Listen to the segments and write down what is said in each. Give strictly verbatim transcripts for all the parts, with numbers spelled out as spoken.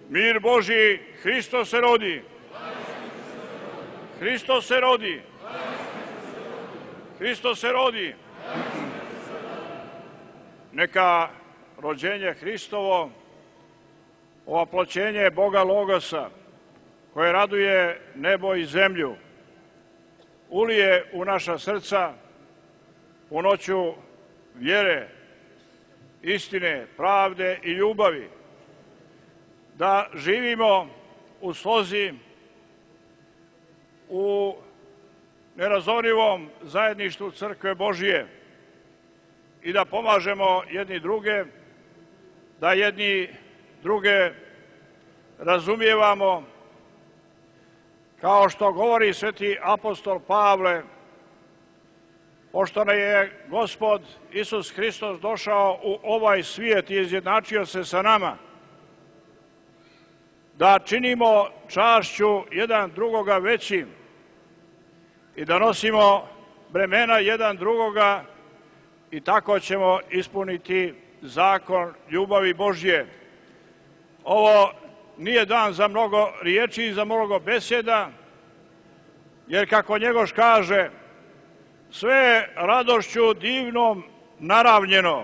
Mir Božji, Hristos se rodi. Hristos se rodi. Hristos se rodi. Neka rođenje Hristovo, ovaploćenje Boga Logosa, koje raduje nebo i zemlju, ulije u naša srca u noću vjere, istine, pravde i ljubavi, da živimo u slozi, u nerazornivom zajedništvu Crkve Božije i da pomažemo jedni druge, da jedni druge razumijevamo, kao što govori sveti apostol Pavle, pošto nam je Gospod Isus Hristos došao u ovaj svijet i izjednačio se sa nama, da činimo čašću jedan drugoga većim i da nosimo bremena jedan drugoga i tako ćemo ispuniti zakon ljubavi Božje. Ovo nije dan za mnogo riječi i za mnogo besjeda, jer kako Njegoš kaže, sve je radošću divnom naravnjeno.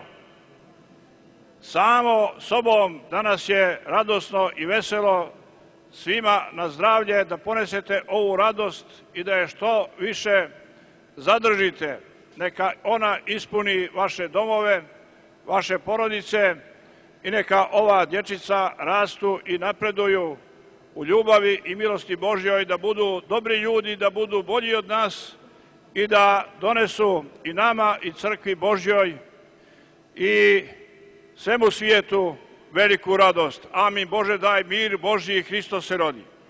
Samo sobom danas je radosno i veselo, svima na zdravlje, da ponesete ovu radost i da je što više zadržite. Neka ona ispuni vaše domove, vaše porodice i neka ova dječica rastu i napreduju u ljubavi i milosti Božjoj, da budu dobri ljudi, da budu bolji od nas i da donesu i nama i Crkvi Božjoj i svemu svijetu veliku radost. Amin. Bože, daj mir Božji, Hristos se rodi.